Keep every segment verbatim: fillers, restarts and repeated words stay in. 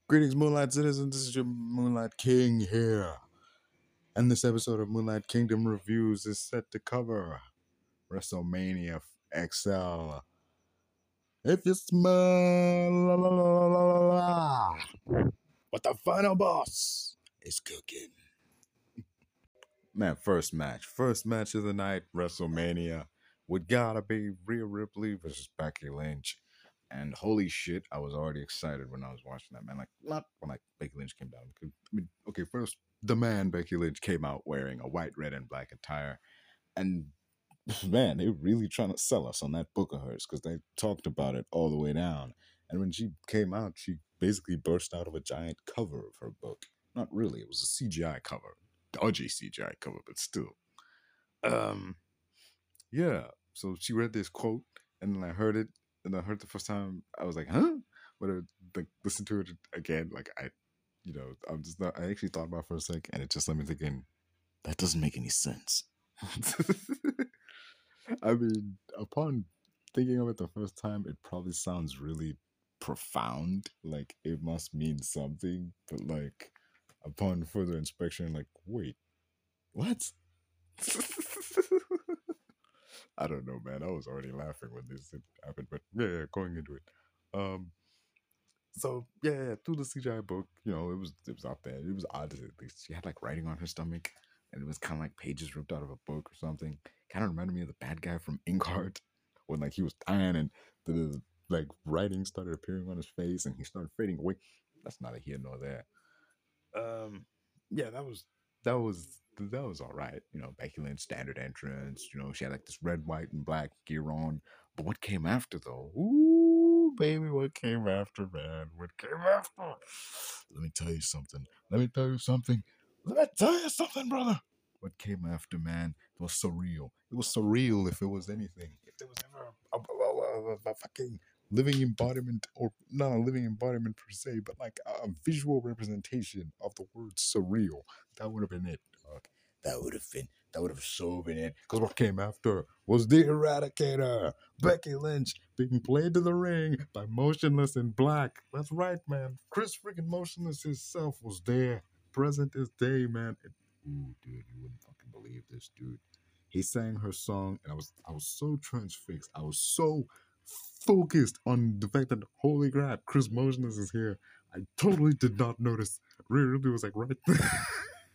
Greetings, Moonlight citizens. This is your Moonlight King here. And this episode of Moonlight Kingdom Reviews is set to cover WrestleMania X L. If you smell what the final boss is cooking. Man, first match. First match of the night, WrestleMania. Would gotta be Rhea Ripley versus Becky Lynch. And holy shit, I was already excited when I was watching that, man. Like, not when like Becky Lynch came down. I mean, okay, first, the man Becky Lynch came out wearing a white, red, and black attire. And man, they were really trying to sell us on that book of hers because they talked about it all the way down. And when she came out, she basically burst out of a giant cover of her book. Not really, it was a C G I cover. Dodgy C G I cover, but still. Um, yeah. So she read this quote, and then I heard it, and I heard it the first time. I was like, "Huh?" But I, like, listen to it again. Like I, you know, I'm just not. I actually thought about it for a sec, and it just let me thinking. That doesn't make any sense. I mean, upon thinking of it the first time, it probably sounds really profound. Like it must mean something, but like upon further inspection, like, wait, what? I don't know, man. I was already laughing when this happened, but yeah, yeah going into it. Um, so yeah, yeah, through the C G I book, you know, it was it was out there. It was odd at least. She had like writing on her stomach, and it was kind of like pages ripped out of a book or something. Kind of reminded me of the bad guy from Inkheart when like he was dying and the, the like writing started appearing on his face and he started fading away. That's not a here nor there. Um, yeah, that was that was that was all right. You know, Becky Lynch standard entrance. You know, she had like this red, white, and black gear on. But what came after though? Ooh, baby, what came after, man? What came after? Let me tell you something. Let me tell you something. Let me tell you something, brother. What came after, man? It was surreal. It was surreal if it was anything. If there was ever a, a, a, a, a fucking living embodiment, or not a living embodiment per se, but like a visual representation of the word surreal. That would have been it, dog. That would have been, that would have so been it. Because what came after was the Eradicator, Becky Lynch, being played to the ring by Motionless in Black. That's right, man. Chris freaking Motionless himself was there, present as day, man. And, ooh, dude, you wouldn't fucking believe this, dude. He sang her song, and I was, I was so transfixed. I was so focused on the fact that holy crap, Chris Motionless is here. I totally did not notice. Rhea Ripley was like right there.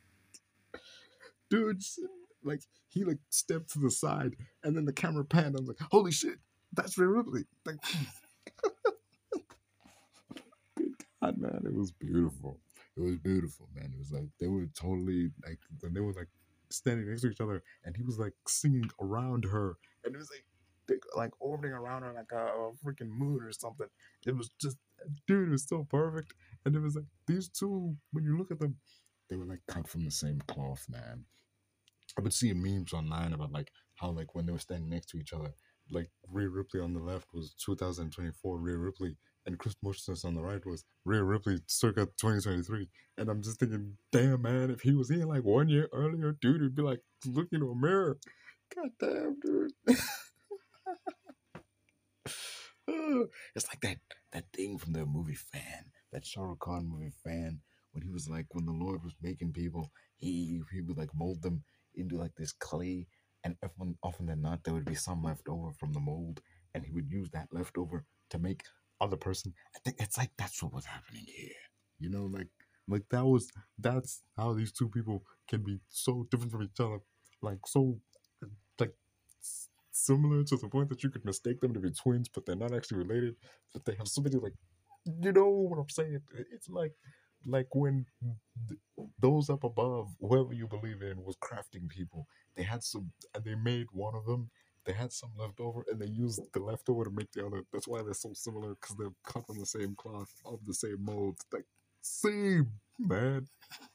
Dude, like he like stepped to the side and then the camera panned. I was like, holy shit, that's Rhea Ripley. Like, good God, man, it was beautiful. It was beautiful, man. It was like they were totally like when they were like standing next to each other and he was like singing around her and it was like they, like orbiting around her like a, a freaking moon or something. It was just, dude, it was so perfect. And it was like these two, when you look at them, they were like cut from the same cloth, man. I've been seeing memes online about like how like when they were standing next to each other, like Rhea Ripley on the left was two thousand twenty-four Rhea Ripley, and Chris Motionless on the right was Rhea Ripley circa twenty twenty-three. And I'm just thinking, damn man, if he was here like one year earlier, dude, he'd be like looking in a mirror. God damn, dude. It's like that that thing from the movie Fan, that Shah Rukh Khan movie Fan, when he was like, when the Lord was making people, he he would like mold them into like this clay, and often often than not there would be some left over from the mold, and he would use that leftover to make other person. I think it's like that's what was happening here. You know, like like that was that's how these two people can be so different from each other, like so like similar to the point that you could mistake them to be twins, but they're not actually related. But they have so many like, you know what I'm saying? It's like like when th- those up above, whoever you believe in, was crafting people. They had some, and they made one of them. They had some left over, and they used the leftover to make the other. That's why they're so similar, because they're cut from the same cloth of the same mold. Like same man.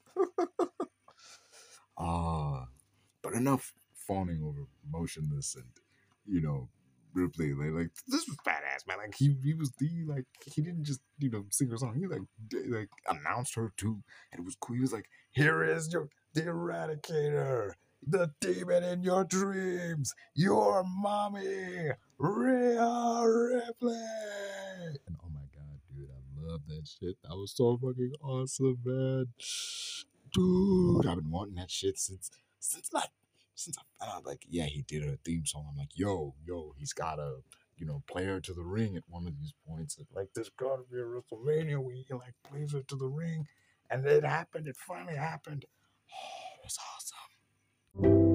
Ah, but enough fawning over Motionless and, you know, Ripley. Like, like this was badass, man. Like he he was the like he didn't just, you know, sing her song. He like d- like announced her too, and it was cool. He was like, "Here is your the Eradicator, the demon in your dreams, your mommy, Rhea Ripley." And oh my god, dude, I love that shit. That was so fucking awesome, man. Dude, I've been wanting that shit since since like since I found out like yeah he did a theme song. I'm like yo yo he's gotta you know play her to the ring at one of these points. Like there's gotta be a WrestleMania where he like plays her to the ring, and it happened. It finally happened. Oh, it was awesome.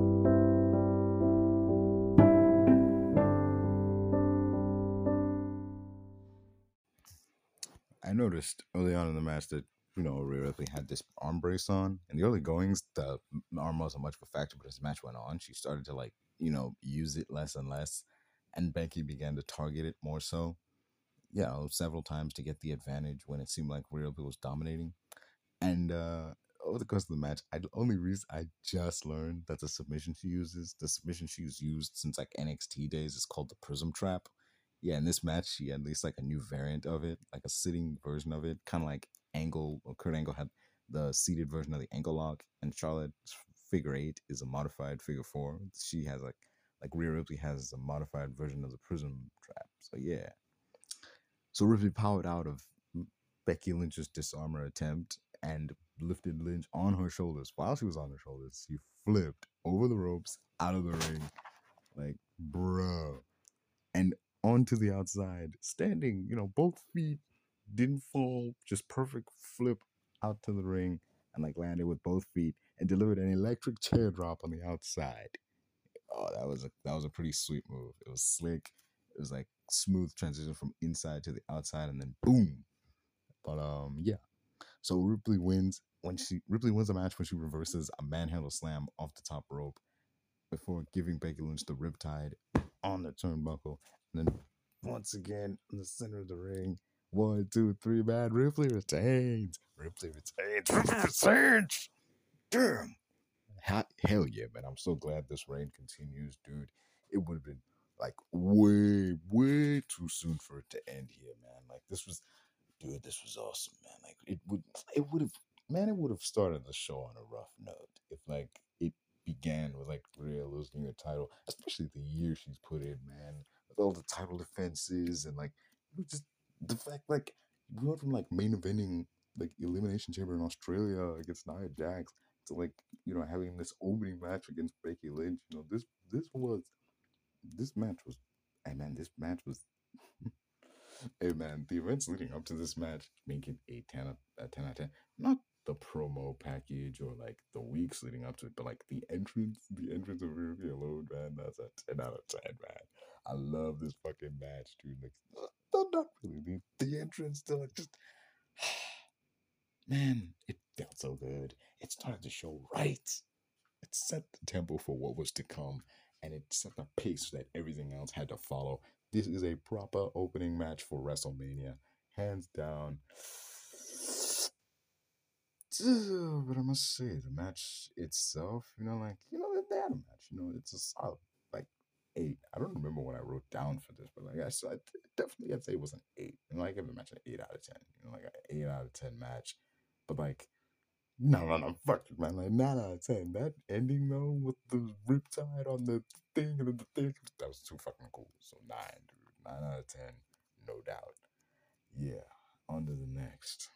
I noticed early on in the match that you know Rhea Ripley had this arm brace on. In the early goings, the arm wasn't much of a factor, but as the match went on, she started to like you know use it less and less, and Becky began to target it more so. You know, several times to get the advantage when it seemed like Rhea Ripley was dominating. And uh, over the course of the match, I the only reason I just learned that the submission she uses, the submission she's used since like N X T days, is called the Prism Trap. Yeah, in this match, she had at least like a new variant of it, like a sitting version of it, kind of like Angle or Kurt Angle had the seated version of the Angle Lock, and Charlotte's figure eight is a modified figure four. She has like like Rhea Ripley has a modified version of the Prism Trap. So yeah, so Ripley powered out of Becky Lynch's disarmer attempt and lifted Lynch on her shoulders. While she was on her shoulders, she flipped over the ropes out of the ring. Like, bro. And onto the outside, standing, you know, both feet didn't fall, just perfect flip out to the ring and like landed with both feet and delivered an electric chair drop on the outside. Oh, that was a that was a pretty sweet move. It was slick. It was like smooth transition from inside to the outside and then boom. But um yeah. So Ripley wins when she Ripley wins a match when she reverses a manhandle slam off the top rope before giving Becky Lynch the riptide on the turnbuckle. And then once again in the center of the ring, one, two, three, man, Ripley retains. Ripley retains. Ripley retains. Damn. Ha- hell yeah, man. I'm so glad this reign continues, dude. It would have been like way, way too soon for it to end here, man. Like this was dude, this was awesome, man. Like it would it would have man, it would have started the show on a rough note if like it began with like Rhea losing her title, especially the year she's put in, man. With all the title defenses and like just the fact like we went from like main eventing like Elimination Chamber in Australia against Nia Jax to like, you know, having this opening match against Becky Lynch. You know, this this was this match was and man, this match was hey man, the events leading up to this match make it a ten, out- a ten out of ten. Not the promo package or like the weeks leading up to it, but like the entrance, the entrance of Ruby alone, man, that's a ten out of ten, man. I love this fucking match, dude. Like, not, not really. The, the entrance, to like, just, man, it felt so good. It started to show right. It set the tempo for what was to come, and it set the pace that everything else had to follow. This is a proper opening match for WrestleMania, hands down. But I must say, the match itself, you know, like, you know, they had a match, you know, it's a solid, like, eight. I don't remember what I wrote down for this, but like I said, definitely I'd say it was an eight. You know, I give the match an eight out of ten, you know, like an eight out of ten match. But like, no, no, no, fuck it, man. Like nine out of ten. That ending though, with the riptide on the thing and the thing, that was too fucking cool. So nine, dude, nine out of ten, no doubt. Yeah, on to the next.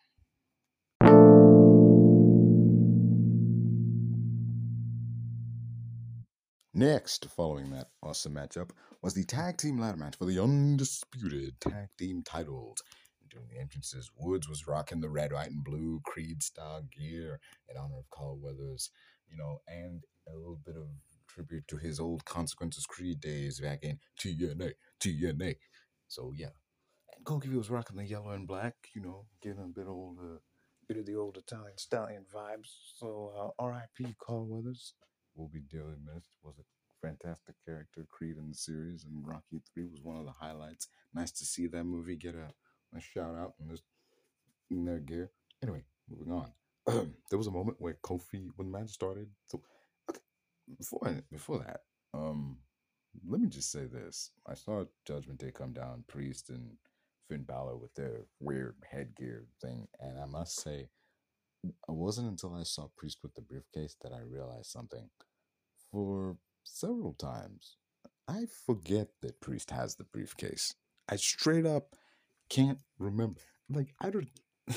Next, following that awesome matchup, was the tag team ladder match for the undisputed tag team titles. During the entrances, Woods was rocking the red, white, and blue Creed style gear in honor of Carl Weathers, you know, and a little bit of tribute to his old Consequences Creed days back in T N A, T N A. So yeah, and Kobe was rocking the yellow and black, you know, giving a bit old, uh, bit of the old Italian stallion vibes. So uh, R I P Carl Weathers will be dearly missed. Was a fantastic character, Creed in the series, and Rocky Three was one of the highlights. Nice to see that movie get a, a shout out in this in their gear. Anyway, moving on. There was a moment where Kofi, when the match started. So, okay, before I, before that, um, let me just say this: I saw Judgment Day come down, Priest and Finn Balor with their weird headgear thing, and I must say, it wasn't until I saw Priest with the briefcase that I realized something. For several times, I forget that Priest has the briefcase. I straight up can't remember. like I don't.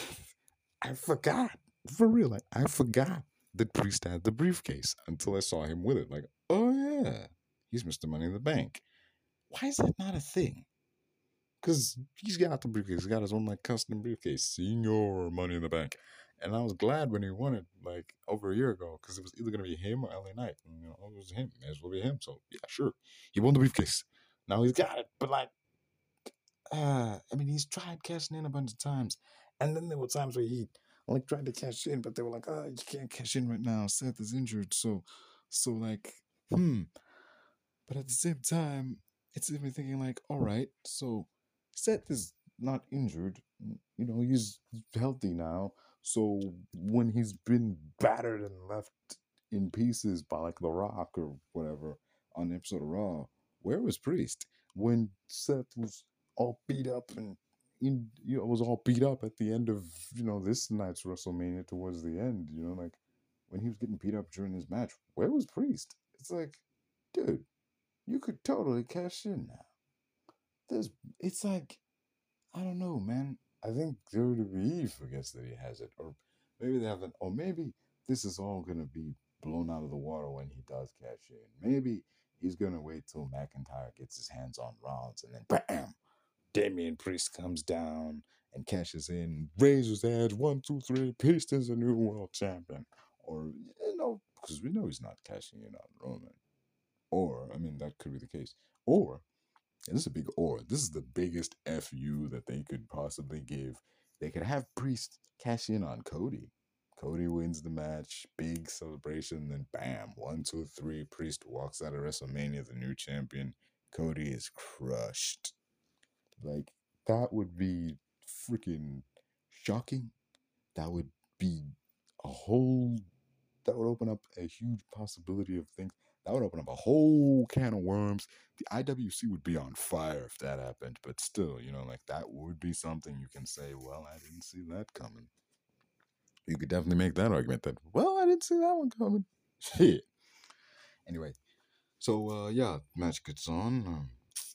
I forgot for real. Like I forgot that Priest had the briefcase until I saw him with it. Like, oh yeah, he's Mister Money in the Bank. Why is that not a thing? Because he's got the briefcase. He's got his own like custom briefcase, Senior Money in the Bank. And I was glad when he won it like over a year ago because it was either gonna be him or L A Knight. And, you know, it was him. May as well be him. So yeah, sure. He won the briefcase. Now he's got it. But like, uh, I mean, he's tried cashing in a bunch of times, and then there were times where he like tried to cash in, but they were like, "Oh, you can't cash in right now. Seth is injured." So, so like, hmm. But at the same time, it's even thinking like, all right, so Seth is not injured. You know, he's healthy now. So when he's been battered and left in pieces by like The Rock or whatever on the episode of Raw, where was Priest? When Seth was all beat up and in, you know, was all beat up at the end of, you know, this night's WrestleMania towards the end, you know, like when he was getting beat up during his match, where was Priest? It's like, dude, you could totally cash in now. There's, it's like, I don't know, man. I think W W E forgets that he has it, or maybe they haven't, or maybe this is all gonna be blown out of the water when he does cash in. Maybe he's gonna wait till McIntyre gets his hands on Rollins, and then bam, Damian Priest comes down and cashes in, raises edge, one, two, three, Priest is a new world champion, or you know, because we know he's not cashing in on Roman. Or, I mean, that could be the case. Or, and this is a big or, this is the biggest F U that they could possibly give. They could have Priest cash in on Cody. Cody wins the match, big celebration, then bam, one, two, three, Priest walks out of WrestleMania, the new champion. Cody is crushed. Like, that would be freaking shocking. That would be a whole that would open up a huge possibility of things. That would open up a whole can of worms. The I W C would be on fire if that happened, but still, you know, like that would be something you can say, well, I didn't see that coming. You could definitely make that argument that, well, I didn't see that one coming. Shit. Anyway, so uh yeah, match gets on. Um,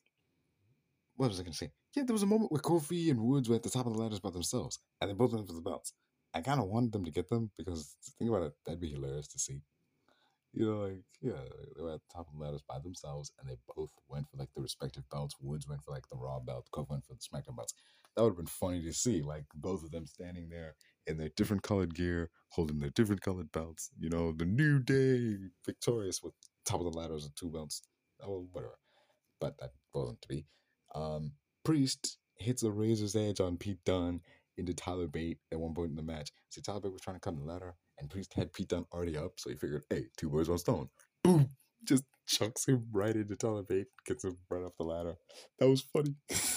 what was I gonna say? Yeah, there was a moment where Kofi and Woods were at the top of the ladders by themselves, and they both went for the belts. I kind of wanted them to get them because think about it, that'd be hilarious to see. You know, like, yeah, they were at the top of the ladders by themselves, and they both went for like the respective belts. Woods went for like the Raw belt, Kofi went for the SmackDown belts. That would have been funny to see, like both of them standing there in their different colored gear, holding their different colored belts. You know, the New Day victorious with top of the ladders and two belts. Oh, whatever. But that wasn't to be. Um, Priest hits a razor's edge on Pete Dunne into Tyler Bate at one point in the match. See, Tyler Bate was trying to cut the ladder, and Priest had Pete Dunne already up, so he figured, hey, two birds, one stone. Boom! Just chucks him right into Tyler Bate, gets him right off the ladder. That was funny.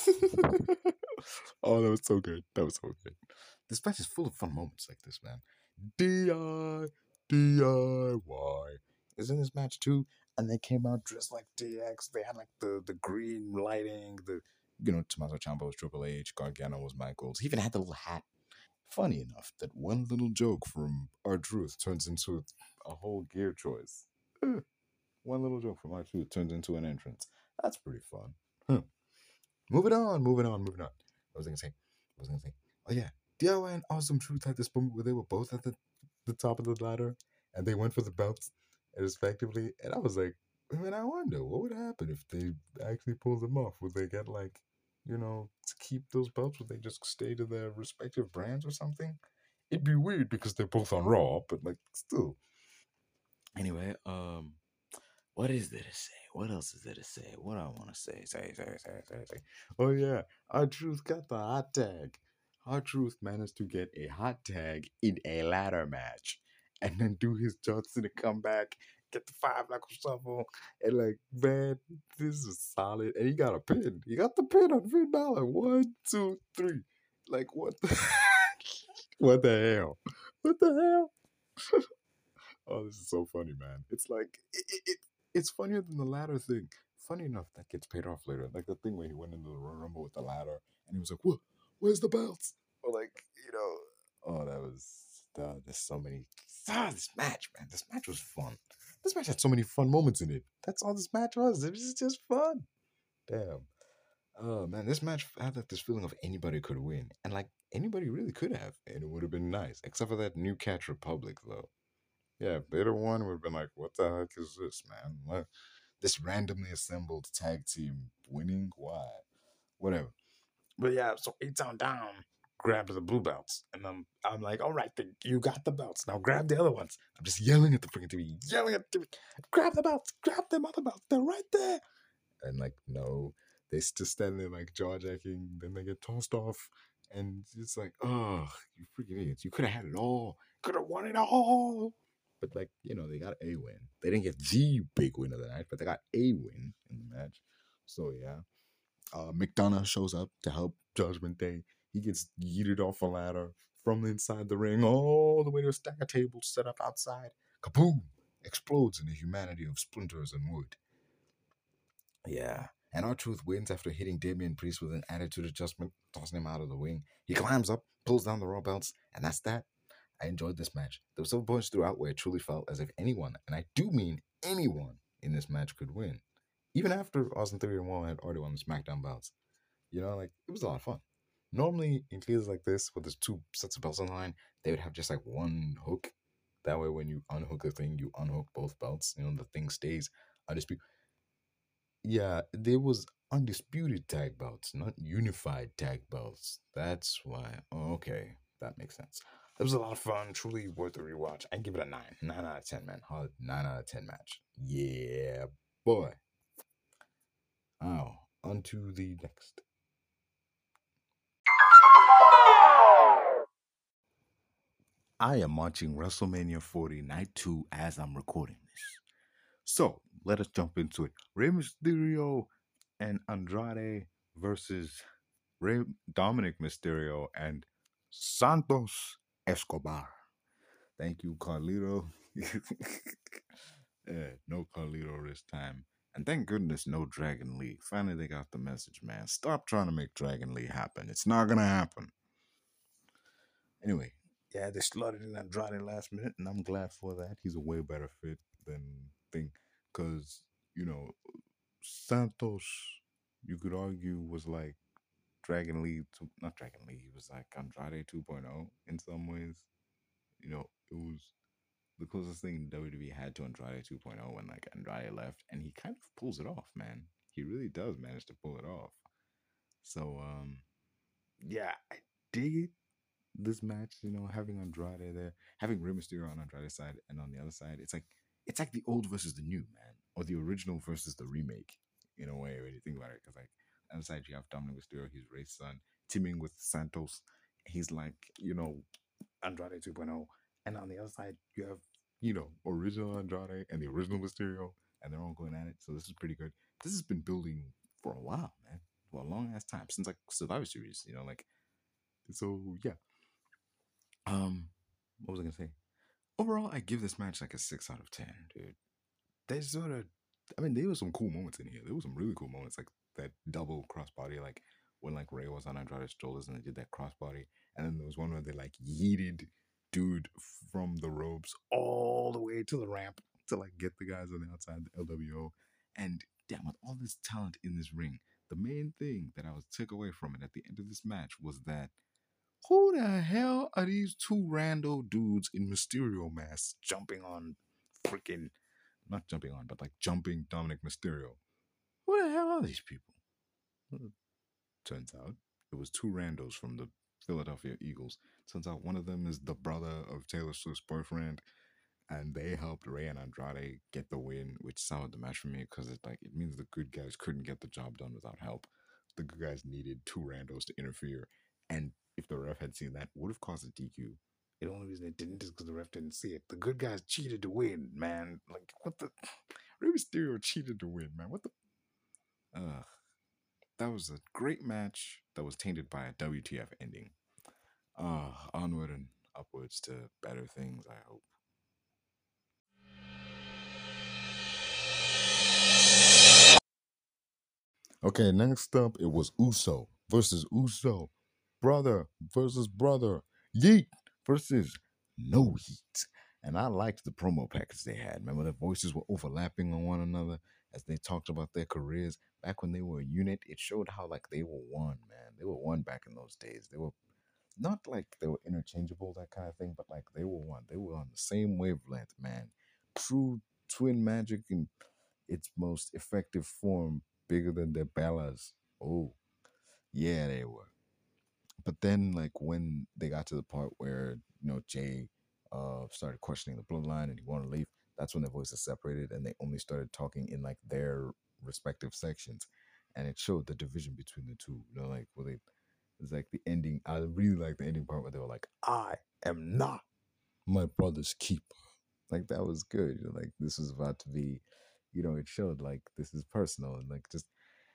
Oh, that was so good. That was so good. This match is full of fun moments like this, man. D I D I Y is in this match too, and they came out dressed like D X. They had like the the green lighting, the you know Tommaso Ciampa was Triple H, Gargano was Michaels. He even had the little hat. Funny enough that one little joke from R-Truth turns into a whole gear choice. Eh, one little joke from R-Truth turns into an entrance. That's pretty fun. Huh. Moving on, moving on, moving on. What was I gonna say? What was I gonna say? Oh yeah, D I Y and Awesome Truth had this moment where they were both at the, the top of the ladder and they went for the belts respectively. And I was like, man, I wonder what would happen if they actually pulled them off. Would they get like, you know, to keep those belts? Would they just stay to their respective brands or something? It'd be weird because they're both on Raw, but like still. Anyway, um, what is there to say? What else is there to say? What do I want to say? Say, say, say, say, say. Oh yeah, R-Truth got the hot tag. R-Truth managed to get a hot tag in a ladder match, and then do his Johnson to come back, get the five knuckle shuffle, and like, man, this is solid. And he got a pin. He got the pin on Finn Balor. One, two, three. Like what? The what the hell? What the hell? Oh, this is so funny, man. It's like it, it, it it's funnier than the ladder thing. Funny enough, that gets paid off later. Like the thing where he went into the Royal Rumble with the ladder and he was like, "What? Where's the belts?" Or like, you know, oh, that was uh, there's so many. Ah, this match, man. This match was fun. This match had so many fun moments in it. That's all this match was. It was just fun. Damn. Oh man, this match had like this feeling of anybody could win, and like anybody really could have, and it would have been nice, except for that New Catch Republic though. Yeah, if they'd have won, would have been like, what the heck is this, man? What? This randomly assembled tag team winning? Why? Whatever. But yeah, so eight on down grabbed the blue belts. And I'm, I'm like, all right, then you got the belts. Now grab the other ones. I'm just yelling at the freaking T V, yelling at the T V. Grab the belts, grab them other belts. They're right there. And like, no, they still stand there like jaw jacking. Then they get tossed off. And it's like, oh, you freaking idiots. You could have had it all. Could have won it all. But like, you know, they got a win. They didn't get the big win of the night, but they got a win in the match. So yeah. Uh, McDonough shows up to help Judgment Day. He gets yeeted off a ladder from inside the ring all the way to a stack of tables set up outside. Kaboom! Explodes in the humanity of splinters and wood. Yeah. And R-Truth wins after hitting Damian Priest with an attitude adjustment, tossing him out of the ring. He climbs up, pulls down the Raw belts, and that's that. I enjoyed this match. There were some points throughout where it truly felt as if anyone, and I do mean anyone, in this match could win. Even after Austin Theory and Wall had already won the SmackDown belts. You know, like, it was a lot of fun. Normally, in cases like this, where there's two sets of belts on the line, they would have just like one hook. That way, when you unhook the thing, you unhook both belts. You know, the thing stays undisputed. Yeah, there was undisputed tag belts, not unified tag belts. That's why. Oh, okay, that makes sense. It was a lot of fun, truly worth a rewatch. I give it a nine, nine out of ten, man. Hard nine out of ten match. Yeah, boy. Oh, on to the next. I am watching WrestleMania forty Night two as I'm recording this. So let us jump into it. Rey Mysterio and Andrade versus Rey Dominic Mysterio and Santos Escobar. Thank you, Carlito. Yeah, no Carlito this time. And thank goodness no Dragon Lee. Finally they got the message, man. Stop trying to make Dragon Lee happen. It's not gonna happen. Anyway, yeah, they slotted in Andrade last minute, and I'm glad for that. He's a way better fit than Thing. Because, you know, Santos, you could argue, was like Dragon Lee, to, not Dragon Lee, he was like Andrade 2.0 in some ways. You know, it was the closest thing W W E had to Andrade 2.0 when like Andrade left, and he kind of pulls it off, man. He really does manage to pull it off. So, um, yeah, I dig it. This match, you know, having Andrade there, having Rey Mysterio on Andrade's side, and on the other side, it's like it's like the old versus the new, man, or the original versus the remake, in a way when you think about it. Because like on the side you have Dominic Mysterio, he's Rey's son, teaming with Santos. He's like, you know, Andrade 2.0, and on the other side you have, you know, original Andrade and the original Mysterio, and they're all going at it. So this is pretty good. This has been building for a while, man, for a long ass time since like Survivor Series, you know, like so yeah. Um, what was I gonna say? Overall, I give this match like a six out of ten, dude. They sort of, I mean, there were some cool moments in here. There were some really cool moments, like that double crossbody, like when like Ray was on Andrade's shoulders and they did that crossbody, and then there was one where they like yeeted dude from the ropes all the way to the ramp to like get the guys on the outside, the L W O, and damn, with all this talent in this ring, the main thing that I was took away from it at the end of this match was that who the hell are these two rando dudes in Mysterio masks jumping on freaking, not jumping on, but like jumping Dominic Mysterio? Who the hell are these people? Well, turns out it was two randos from the Philadelphia Eagles. Turns out one of them is the brother of Taylor Swift's boyfriend, and they helped Ray and Andrade get the win, which soured the match for me because it like it means the good guys couldn't get the job done without help. The good guys needed two randos to interfere, and if the ref had seen that, would have caused a D Q. The only reason it didn't is because the ref didn't see it. The good guys cheated to win, man. Like what the? Rey Mysterio cheated to win, man. What the? Ugh. That was a great match that was tainted by a W T F ending. Uh, onward and upwards to better things, I hope. Okay, next up, it was Uso versus Uso. Brother versus brother. Yeet versus No Heat. And I liked the promo package they had. Remember, their voices were overlapping on one another as they talked about their careers. back when they were a unit, it showed how like they were one, man. They were one back in those days. They were not like they were interchangeable, that kind of thing, but like they were one. They were on the same wavelength, man. True twin magic in its most effective form, bigger than their Bellas. Oh, yeah, they were. But then, like when they got to the part where you know Jay uh started questioning the bloodline and he wanted to leave, that's when their voices separated and they only started talking in like their respective sections, and it showed the division between the two. You know, like where they it's like the ending. I really like the ending part where they were like, "I am not my brother's keeper." Like that was good. You know, like this was about to be, you know, it showed like this is personal and like just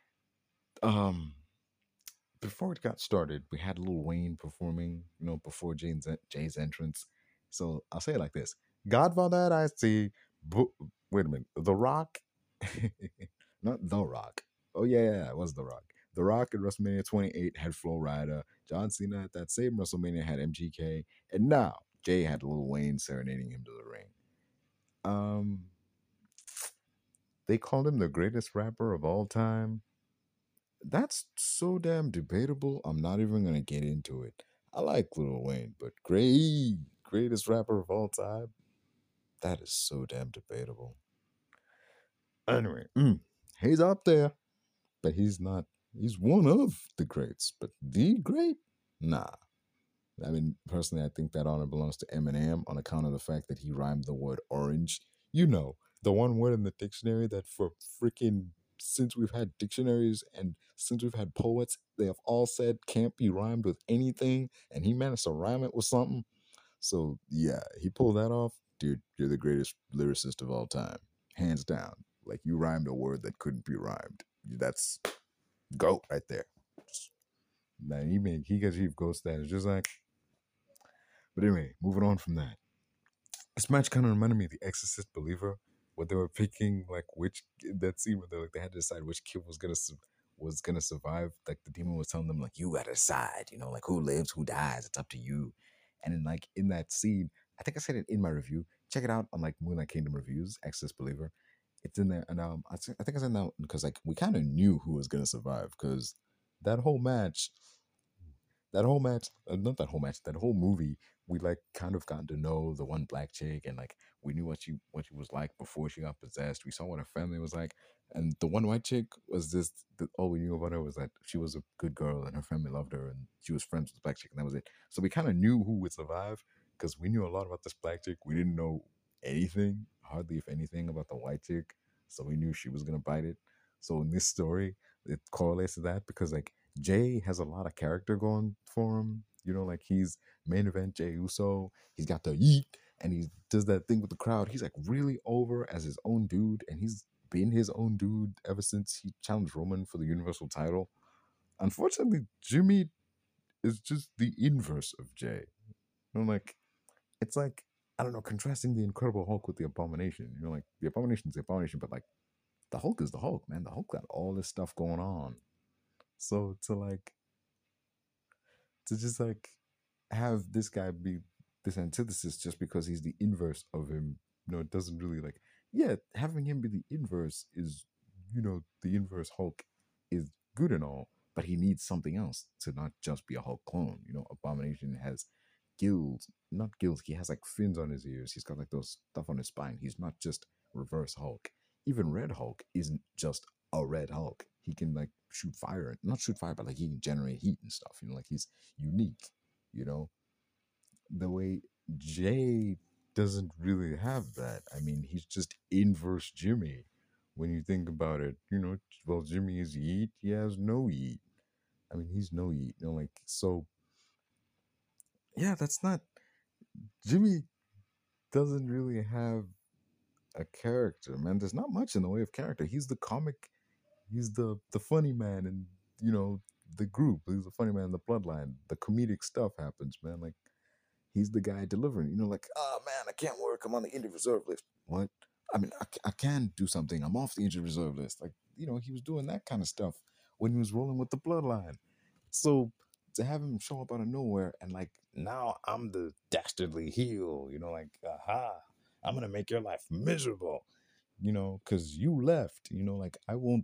um before it got started, we had Lil Wayne performing, you know, before Jay's, Jay's entrance. So I'll say it like this: Godfather, I see. Bo- Wait a minute. The Rock, not The Rock. Oh, yeah, yeah, yeah, it was The Rock. The Rock at WrestleMania twenty-eight had Flo Rida. John Cena at that same WrestleMania had M G K. And now Jay had Lil Wayne serenading him to the ring. Um, they called him the greatest rapper of all time. That's so damn debatable. I'm not even gonna get into it. I like Lil Wayne, but great, greatest rapper of all time. That is so damn debatable. Anyway, mm, he's up there, but he's not. He's one of the greats, but the great, nah. I mean, personally, I think that honor belongs to Eminem on account of the fact that he rhymed the word orange. You know, the one word in the dictionary that for freaking since we've had dictionaries and since we've had poets, they have all said can't be rhymed with anything, and he managed to rhyme it with something. So yeah, he pulled that off. Dude, you're the greatest lyricist of all time, hands down. Like you rhymed a word that couldn't be rhymed. That's goat right there. Man, he made he gets Chief Ghost status just like. But anyway, moving on from that. This match kind of reminded me of The Exorcist Believer, where they were picking like which that scene where they like they had to decide which kid was gonna su- was gonna survive. Like the demon was telling them like you gotta decide, you know, like who lives, who dies. It's up to you. And then like in that scene, I think I said it in my review. Check it out on like Moonlight Kingdom reviews, Exorcist Believer. It's in there, and um, I, thi- I think I said that because like we kind of knew who was gonna survive because that whole match that whole match, uh, not that whole match, that whole movie, we like kind of got to know the one black chick, and like we knew what she what she was like before she got possessed. We saw what her family was like, and the one white chick was just the, all we knew about her was that she was a good girl and her family loved her, and she was friends with the black chick, and that was it. So we kind of knew who would survive because we knew a lot about this black chick. We didn't know anything, hardly if anything, about the white chick, so we knew she was gonna bite it. So in this story, it correlates to that because like Jay has a lot of character going for him. You know, like he's main event Jay Uso. He's got the yeet, and he does that thing with the crowd. He's like really over as his own dude, and he's been his own dude ever since he challenged Roman for the Universal title. Unfortunately, Jimmy is just the inverse of Jay. You know, like it's like I don't know, contrasting the Incredible Hulk with the Abomination. You know, like the Abomination's the Abomination, but like the Hulk is the Hulk, man. The Hulk got all this stuff going on. So to like to just like have this guy be this antithesis just because he's the inverse of him, you know, it doesn't really like yeah, having him be the inverse is you know, the inverse Hulk is good and all, but he needs something else to not just be a Hulk clone. You know, Abomination has gills, not gills, he has like fins on his ears, he's got like those stuff on his spine. He's not just reverse Hulk. Even Red Hulk isn't just a Red Hulk. He can like shoot fire, not shoot fire, but like he can generate heat and stuff. You know, like he's unique. You know, the way Jay doesn't really have that. I mean, he's just inverse Jimmy. When you think about it, you know, well, Jimmy is yeet. He has no yeet. I mean, he's no yeet. You know, like so. Yeah, that's not Jimmy. Doesn't really have a character, man. There's not much in the way of character. He's the comic. He's the the funny man, and you know the group. He's the funny man in the bloodline. The comedic stuff happens, man. Like he's the guy delivering. You know, like, oh man, I can't work. I'm on the injured reserve list. What? I mean, I, I can do something. I'm off the injured reserve list. Like, you know, he was doing that kind of stuff when he was rolling with the bloodline. So to have him show up out of nowhere and like, now I'm the dastardly heel, you know, like, aha, I'm gonna make your life miserable, you know, because you left, you know, like I won't.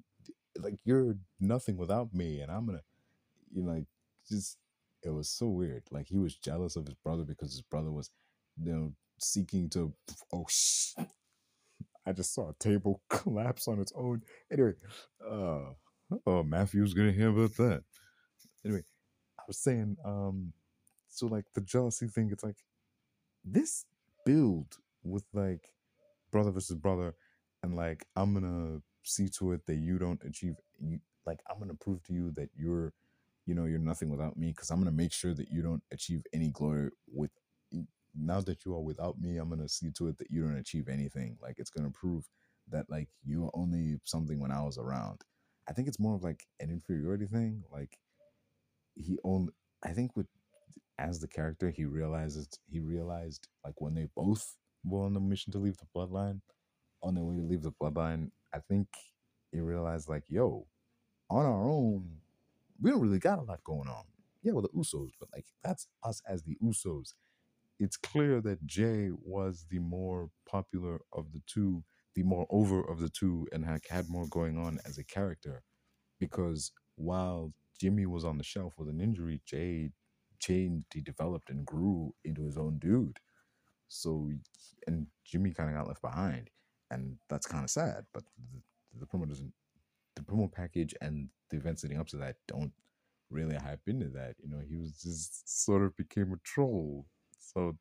like you're nothing without me, and I'm gonna, you know, like just it was so weird. Like he was jealous of his brother because his brother was, you know, seeking to. Oh, sh- I just saw a table collapse on its own. Anyway, uh, oh, Matthew's gonna hear about that. Anyway, I was saying, um, so like the jealousy thing, it's like this build with like brother versus brother, and like I'm gonna see to it that you don't achieve you, like I'm gonna prove to you that you're, you know, you're nothing without me, because I'm gonna make sure that you don't achieve any glory with, now that you are without me, I'm gonna see to it that you don't achieve anything. Like it's gonna prove that like you were only something when I was around. I think it's more of like an inferiority thing. Like he only, I think with, as the character, he realizes he realized like when they both were on the mission to leave the bloodline, on their way to leave the bloodline, I think he realized like, yo, on our own, we don't really got a lot going on. Yeah, well, the Usos, but like that's us as the Usos. It's clear that Jay was the more popular of the two, the more over of the two, and had, had more going on as a character. Because while Jimmy was on the shelf with an injury, Jay changed, he developed and grew into his own dude. So, and Jimmy kind of got left behind, and that's kind of sad. But the, the promo doesn't, the promo package and the events leading up to that don't really hype into that. You know, he was just sort of became a troll. So,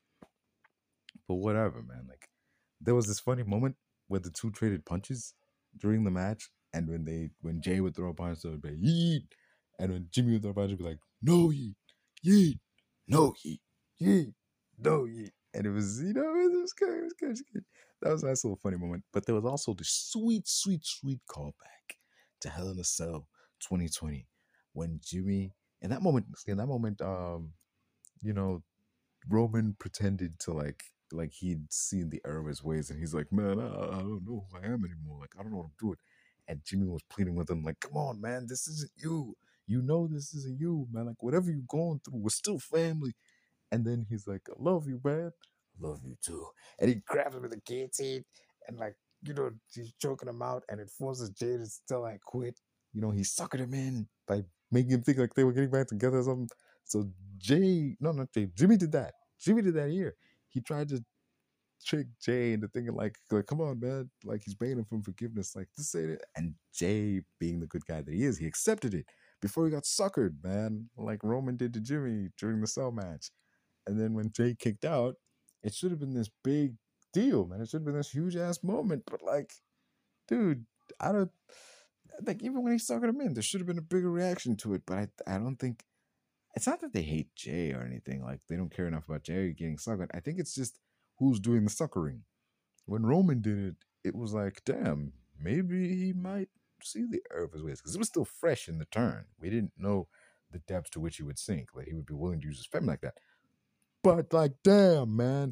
but whatever, man. Like, there was this funny moment where the two traded punches during the match, and when they, when Jay would throw a punch, they would be like, yeet, and when Jimmy would throw a punch, he'd be like, no yeet, yeet, no yeet, yeet, no yeet, and it was, you know, it was good, it was good, it was good. That was a nice little funny moment. But there was also the sweet, sweet, sweet callback to Hell in a Cell twenty twenty when Jimmy, in that moment, in that moment, um, you know, Roman pretended to like like he'd seen the error of his ways, and he's like, man, I, I don't know who I am anymore. Like I don't know what I'm doing. And Jimmy was pleading with him, like, come on, man, this isn't you. You know this isn't you, man. Like whatever you're going through, we're still family. And then he's like, I love you, man. I love you too. And he grabs him with the guillotine, and like, you know, he's choking him out, and it forces Jay to still like quit. You know, he suckered him in by making him think like they were getting back together or something. So Jay, no, not Jay, Jimmy did that. Jimmy did that here. He tried to trick Jay into thinking like, like, come on, man, like he's begging him for forgiveness, like this ain't it. And Jay, being the good guy that he is, he accepted it before he got suckered, man, like Roman did to Jimmy during the cell match. And then when Jay kicked out, it should have been this big deal, man. It should have been this huge ass moment. But like, dude, I don't like even when he suckered him in, there should have been a bigger reaction to it. But I, I don't think it's not that they hate Jay or anything. Like they don't care enough about Jay getting suckered. I think it's just who's doing the suckering. When Roman did it, it was like, damn, maybe he might see the error of his ways because it was still fresh in the turn. We didn't know the depths to which he would sink. Like he would be willing to use his fem like that. But like, damn, man,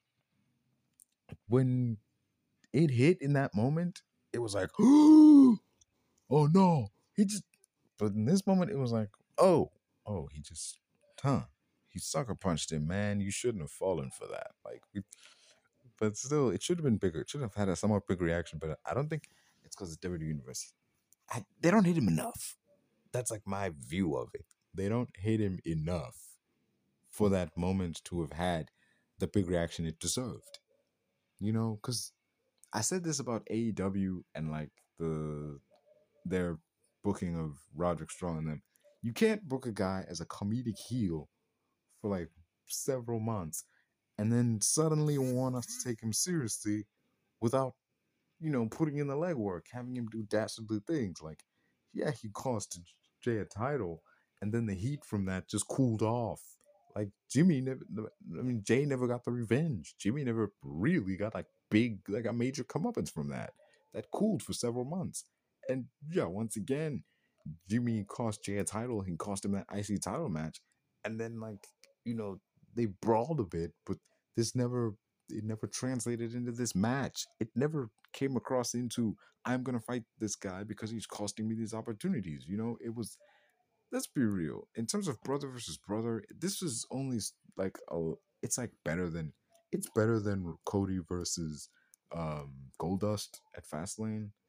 when it hit in that moment, it was like, oh no, he just. But in this moment, it was like, oh, oh, he just, huh? He sucker punched him, man. You shouldn't have fallen for that. Like, we, but still, it should have been bigger. It should have had a somewhat bigger reaction. But I don't think it's because it's W W E Universe. I, they don't hit him enough. That's like my view of it. They don't hit him enough for that moment to have had the big reaction it deserved. You know, because I said this about A E W and like the their booking of Roderick Strong and them. You can't book a guy as a comedic heel for like several months and then suddenly want us to take him seriously without, you know, putting in the legwork, having him do dastardly things. Like, yeah, he cost Jay a title, and then the heat from that just cooled off. Like Jimmy never, I mean, Jay never got the revenge. Jimmy never really got like big, like a major comeuppance from that. That cooled for several months, and yeah, once again, Jimmy cost Jay a title. He cost him that I C title match, and then like, you know, they brawled a bit, but this never, it never translated into this match. It never came across into I'm gonna fight this guy because he's costing me these opportunities. You know, it was, let's be real. In terms of brother versus brother, this is only like a, it's like better than, it's better than Cody versus um Goldust at Fastlane.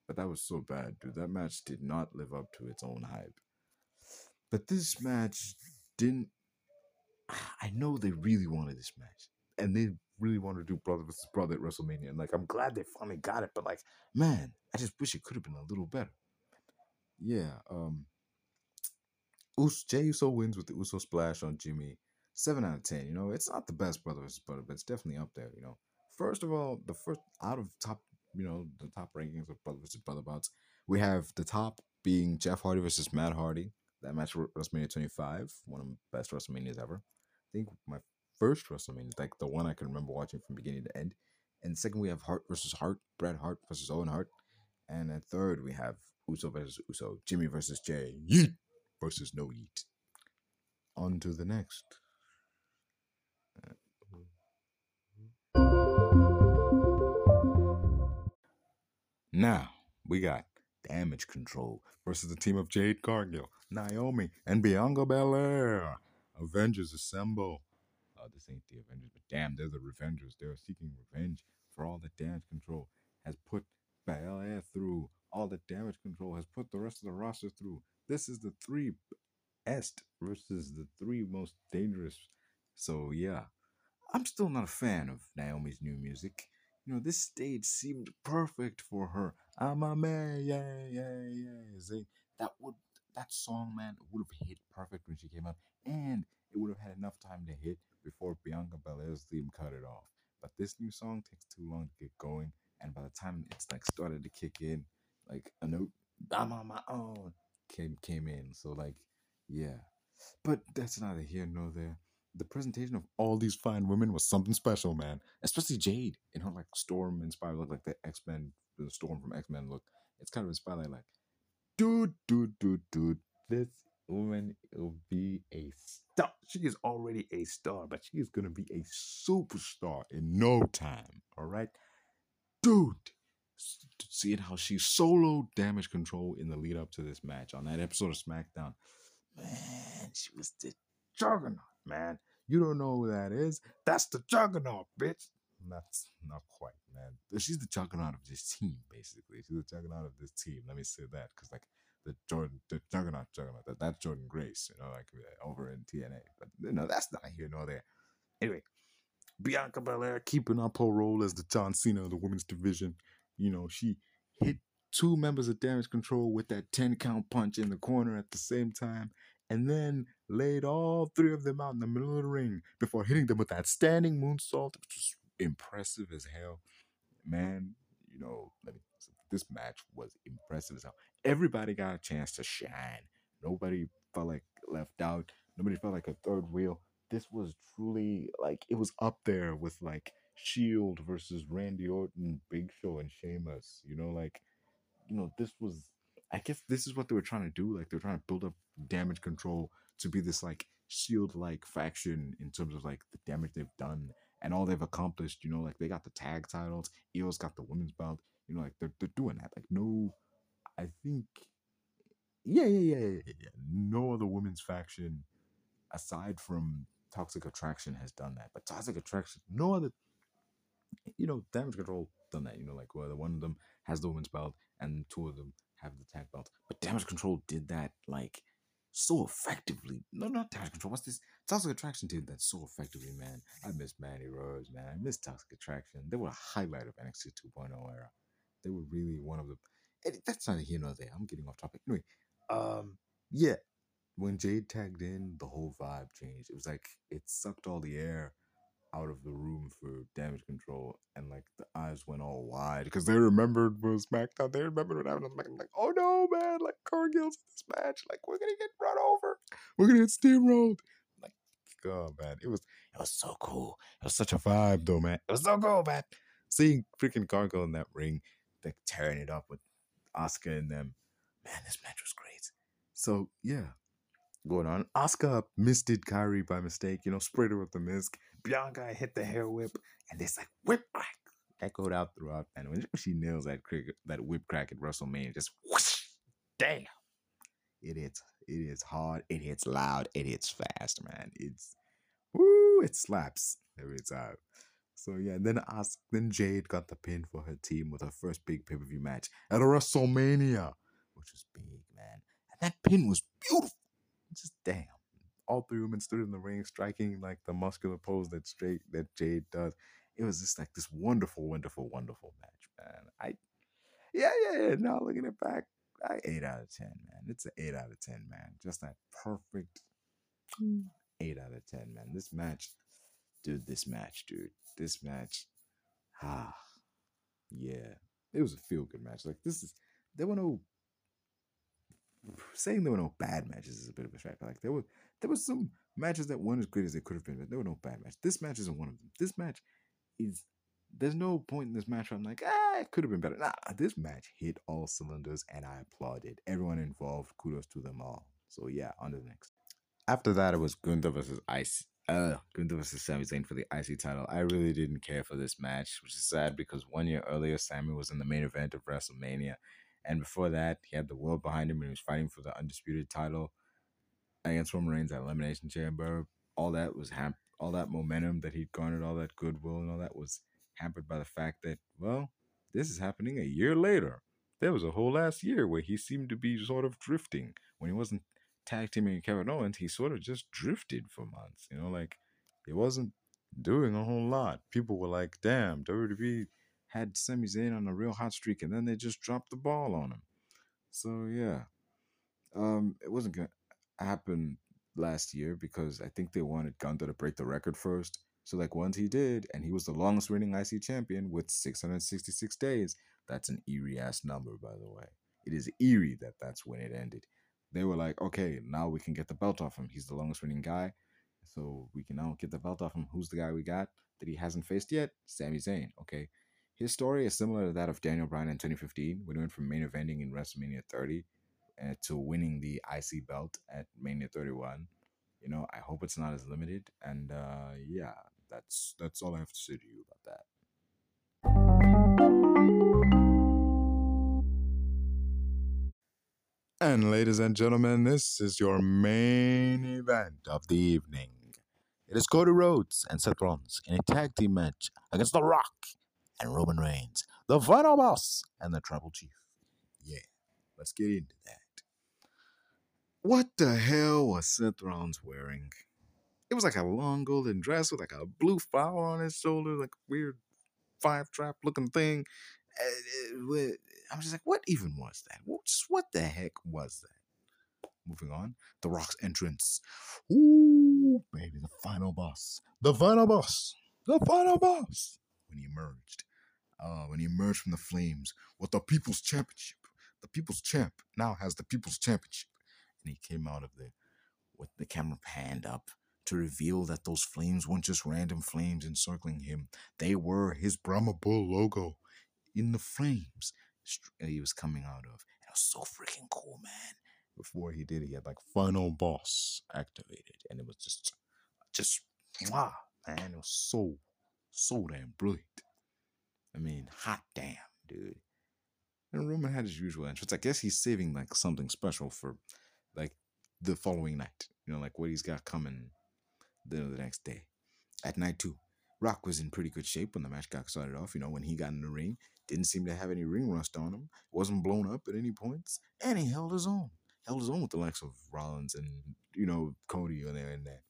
But that was so bad, dude. That match did not live up to its own hype. But this match didn't. I know they really wanted this match, and they really wanted to do brother versus brother at WrestleMania. And like, I'm glad they finally got it. But like, man, I just wish it could have been a little better. Yeah. Um. Us- Jey Uso wins with the Uso splash on Jimmy. Seven out of ten. You know, it's not the best brother versus brother, but it's definitely up there. You know, first of all, the first out of top, you know, the top rankings of brother versus brother bouts, we have the top being Jeff Hardy versus Matt Hardy. That match was WrestleMania twenty-five, one of the best WrestleManias ever. I think my first WrestleMania, like the one I can remember watching from beginning to end. And second, we have Hart versus Hart, Bret Hart versus Owen Hart. And then third, we have Uso versus Uso, Jimmy versus Jay, Yeet versus No Yeet. On to the next. Now, we got Damage Control versus the team of Jade Cargill, Naomi, and Bianca Belair. Avengers Assemble. Uh, this ain't the Avengers, but damn, they're the Revengers. They're seeking revenge for all that Damage Control has put Belair through. All that Damage Control has put the rest of the roster through. This is the three Est versus the three most dangerous. So, yeah, I'm still not a fan of Naomi's new music. You know, this stage seemed perfect for her. I'm a man, yeah, yeah, yeah. See, that would that song, man, would have hit perfect when she came out, and it would have had enough time to hit before Bianca Belair's theme cut it off. But this new song takes too long to get going, and by the time it's like started to kick in, like a note, I'm on my own, came came in. So like, yeah, but that's neither here nor there. The presentation of all these fine women was something special, man. Especially Jade in her like Storm inspired look, like the X Men, the Storm from X Men look. It's kind of inspired like, like, dude, dude, dude, dude. This woman will be a star. She is already a star, but she is gonna be a superstar in no time. All right, dude. Seeing how she soloed Damage Control in the lead up to this match on that episode of SmackDown, man, she was the juggernaut, man. You don't know who that is? That's the juggernaut, bitch. That's not quite, man. She's the juggernaut of this team, basically. She's the juggernaut of this team. Let me say that, because like the Jordan, the juggernaut, juggernaut. That, that's Jordan Grace, you know, like uh, over in T N A. But you know, that's not here nor there. Anyway, Bianca Belair keeping up her role as the John Cena of the women's division. You know, she hit two members of Damage Control with that ten count punch in the corner at the same time, and then laid all three of them out in the middle of the ring before hitting them with that standing moonsault, which was impressive as hell. Man, you know, let me, this match was impressive as hell. Everybody got a chance to shine. Nobody felt like left out. Nobody felt like a third wheel. This was truly like it was up there with like Shield versus Randy Orton, Big Show, and Sheamus. You know, like you know, this was. I guess this is what they were trying to do. Like they're trying to build up Damage Control to be this like Shield like faction in terms of like the damage they've done and all they've accomplished. You know, like they got the tag titles. E O's got the women's belt. You know, like they're they're doing that. Like no, I think yeah, yeah, yeah, yeah, yeah. No other women's faction aside from Toxic Attraction has done that. But Toxic Attraction, no other, you know, Damage Control done that. You know, like whether one of them has the women's belt and two of them have the tag belt. But Damage Control did that like so effectively. No, not Damage Control. What's this? Toxic Attraction did that so effectively, man. I miss Mandy Rose, man. I miss Toxic Attraction. They were a highlight of N X T 2.0 era. They were really one of the. And that's not here nor there. I'm getting off topic. Anyway, um, yeah, when Jade tagged in, the whole vibe changed. It was like it sucked all the air out of the room for Damage Control, and like the eyes went all wide because they remembered was SmackDown. They remembered what happened on SmackDown. Like, oh no, man! Like Cargill's in this match. Like we're gonna get run over. We're gonna get steamrolled. Like, oh man, it was it was so cool. It was such a vibe, though, man. It was so cool, man. Seeing freaking Cargill in that ring, like tearing it up with Asuka and them. Man, this match was great. So yeah, going on. Asuka misted Kyrie by mistake, you know, sprayed her with the mist. Bianca hit the hair whip, and this like whip crack echoed out throughout. And when she nails that crick, that whip crack at WrestleMania, just whoosh, damn, it hits, it hits hard, it hits loud, it hits fast, man. It's woo, it slaps every time. So yeah, then Os- then Jade got the pin for her team with her first big pay per view match at a WrestleMania, which was big, man. And that pin was beautiful. Just damn. All three women stood in the ring, striking like the muscular pose that straight that Jade does. It was just like this wonderful, wonderful, wonderful match, man. I yeah, yeah, yeah. Now looking it back, I eight out of ten, man. It's an eight out of ten, man. Just that perfect eight out of ten, man. This match, dude. This match, dude. This match. Ah, yeah. It was a feel good match. Like this is there were no saying there were no bad matches is a bit of a stretch. Like there were there was some matches that weren't as great as they could have been, but there were no bad matches. This match isn't one of them. This match is there's no point in this match where I'm like, ah, it could have been better. Nah, this match hit all cylinders and I applauded. Everyone involved, kudos to them all. So yeah, on to the next. After that, it was Gunther versus Ice. Uh, Gunther versus Sami Zayn for the I C title. I really didn't care for this match, which is sad because one year earlier, Sami was in the main event of WrestleMania, and before that, he had the world behind him and he was fighting for the undisputed title against Roman Reigns at Elimination Chamber. All that was ham- all that momentum that he'd garnered, all that goodwill and all that was hampered by the fact that, well, this is happening a year later. There was a whole last year where he seemed to be sort of drifting. When he wasn't tag teaming Kevin Owens, he sort of just drifted for months. You know, like he wasn't doing a whole lot. People were like, damn, W W E had Sami Zayn on a real hot streak and then they just dropped the ball on him. So yeah, um, it wasn't gonna happen last year because I think they wanted Gunther to break the record first. So like once he did, and he was the longest reigning I C champion with six hundred sixty-six days. That's an eerie ass number, by the way. It is eerie that that's when it ended. They were like, okay, now we can get the belt off him. He's the longest reigning guy, so we can now get the belt off him. Who's the guy we got that he hasn't faced yet? Sami Zayn. Okay, his story is similar to that of Daniel Bryan in twenty fifteen when he went from main eventing in WrestleMania thirty uh, to winning the I C belt at Mania thirty-one. You know, I hope it's not as limited. And uh, yeah, that's that's all I have to say to you about that. And ladies and gentlemen, this is your main event of the evening. It is Cody Rhodes and Seth Rollins in a tag team match against The Rock and Roman Reigns, the final boss and the Tribal Chief. Yeah, let's get into that. What the hell was Seth Rollins wearing? It was like a long golden dress with like a blue flower on his shoulder, like a weird five trap looking thing. And it- I'm just like, what even was that? What, just what the heck was that? Moving on, The Rock's entrance. Ooh, baby, the final boss. The final boss. The final boss. When he emerged. Uh, when he emerged from the flames with the People's Championship. The People's Champ now has the People's Championship. And he came out of there with the camera panned up to reveal that those flames weren't just random flames encircling him. They were his Brahma Bull logo in the flames he was coming out of. It was so freaking cool, man. Before he did, he had like Final Boss activated, and it was just, just, wow, man. It was so, so damn brilliant. I mean, hot damn, dude. And Roman had his usual entrance. I guess he's saving like something special for like the following night. You know, like what he's got coming the, the next day. At night two, Rock was in pretty good shape when the match got started off. You know, when he got in the ring, didn't seem to have any ring rust on him, wasn't blown up at any points, and he held his own. Held his own with the likes of Rollins and, you know, Cody on there and there.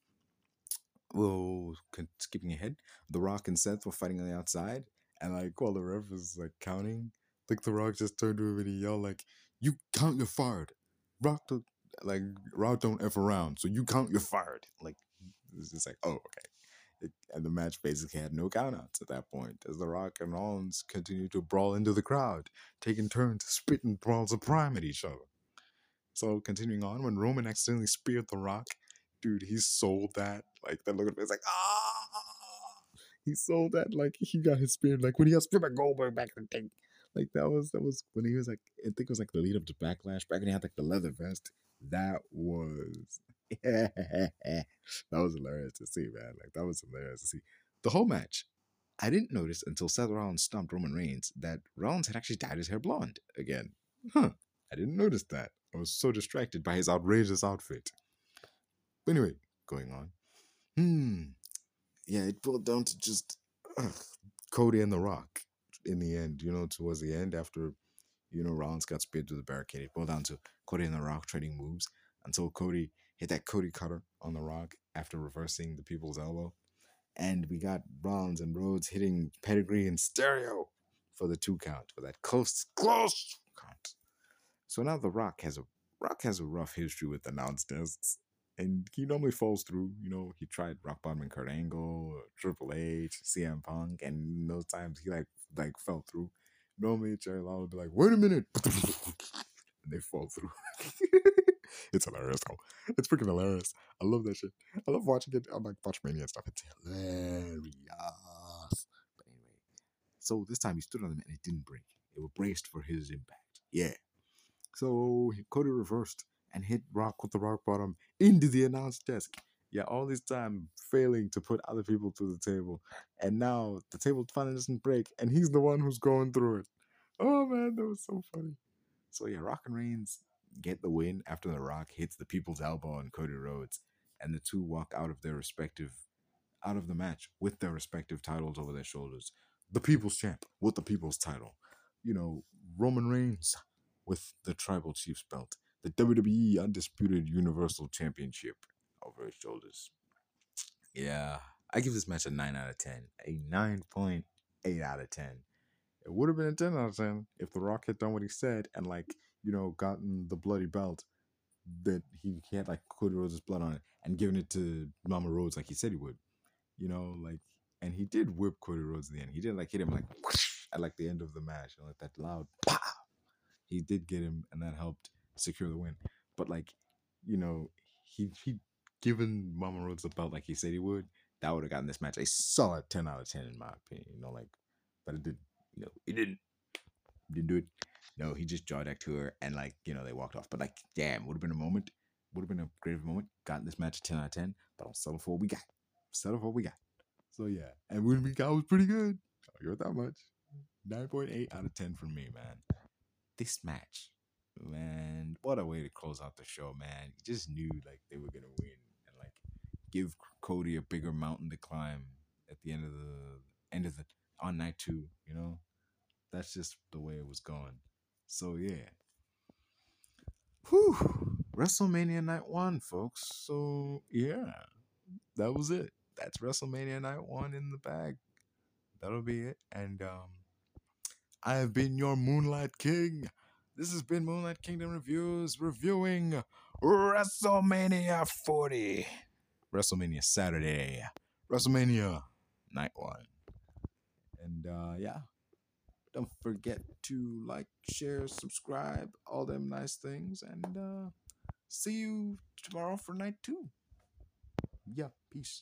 Well, skipping ahead, The Rock and Seth were fighting on the outside, and like while the ref was like counting, like The Rock just turned to him and he yelled like, "You count, you're fired." Rock the like Rock don't f around, so you count, you're fired. Like it's just like, oh okay. It, and the match basically had no countouts at that point, as The Rock and Rollins continued to brawl into the crowd, taking turns spitting balls of prime at each other. So continuing on, when Roman accidentally speared The Rock, dude, he sold that. Like that look at it's like ah, he sold that. Like he got his spear. Like when he got speared by Goldberg back in the day. Like that was that was when he was like I think it was like the lead up to Backlash. Back when he had like the leather vest. That was that was hilarious to see, man. Like that was hilarious to see. The whole match, I didn't notice until Seth Rollins stomped Roman Reigns that Rollins had actually dyed his hair blonde again. Huh. I didn't notice that. I was so distracted by his outrageous outfit. But anyway, going on. Hmm. Yeah, it boiled down to just Cody and The Rock in the end, you know, towards the end after, you know, Rollins got speared through the barricade. It boiled down to Cody and The Rock trading moves until Cody hit that Cody cutter on The Rock after reversing the people's elbow. And we got Rollins and Rhodes hitting pedigree and stereo for the two count, for that close, close count. So now The Rock has a Rock has a rough history with announce desks. And he normally falls through. You know, he tried Rock Bottom and Kurt Angle, Triple H, C M Punk, and those times he like like fell through. Normally Jerry Lawler would be like, "Wait a minute," and they fall through. It's hilarious though. It's freaking hilarious. I love that shit. I love watching it on like Watchmania and stuff. It's hilarious. But anyway, so this time he stood on them and it didn't break. It was braced for his impact. Yeah. So Cody reversed and hit Rock with the Rock Bottom into the announce desk. Yeah, all this time failing to put other people through the table. And now the table finally doesn't break and he's the one who's going through it. Oh man, that was so funny. So yeah, Rock and Reigns get the win after The Rock hits the people's elbow on Cody Rhodes. And the two walk out of their respective out of the match with their respective titles over their shoulders. The People's Champ with the People's title. You know, Roman Reigns with the Tribal Chiefs belt. The W W E Undisputed Universal Championship over his shoulders. Yeah, I give this match a nine out of ten. A nine point eight out of ten. It would have been a ten out of ten if The Rock had done what he said and, like, you know, gotten the bloody belt that he, he had, like, Cody Rhodes' blood on it and given it to Mama Rhodes like he said he would. You know, like, and he did whip Cody Rhodes in the end. He didn't, like, hit him, like, whoosh, at, like, the end of the match. You know, like, that loud pow. He did get him, and that helped secure the win. But, like, you know, he he given Mama Rhodes the belt like he said he would, that would have gotten this match a solid ten out of ten in my opinion. You know, like, but it didn't. You know, he didn't. Didn't do it. No, he just jawed back to her, and, like, you know, they walked off. But, like, damn, would have been a moment. Would have been a great moment. Gotten this match a ten out of ten, but I'll settle for what we got. Settle for what we got. So, yeah. And what we got was pretty good. I'll give it that much. nine point eight out of ten from me, man. This match, man, what a way to close out the show, man. You just knew, like, they were going to win and, like, give Cody a bigger mountain to climb at the end of the, end of the, on night two, you know? That's just the way it was going. So, yeah. Whew. WrestleMania Night one, folks. So, yeah. That was it. That's WrestleMania Night one in the bag. That'll be it. And, um, I have been your Moonlight King. This has been Moonlight Kingdom Reviews reviewing WrestleMania forty. WrestleMania Saturday. WrestleMania Night one. And, uh, yeah. Don't forget to like, share, subscribe, all them nice things. And uh, see you tomorrow for night two. Yeah, peace.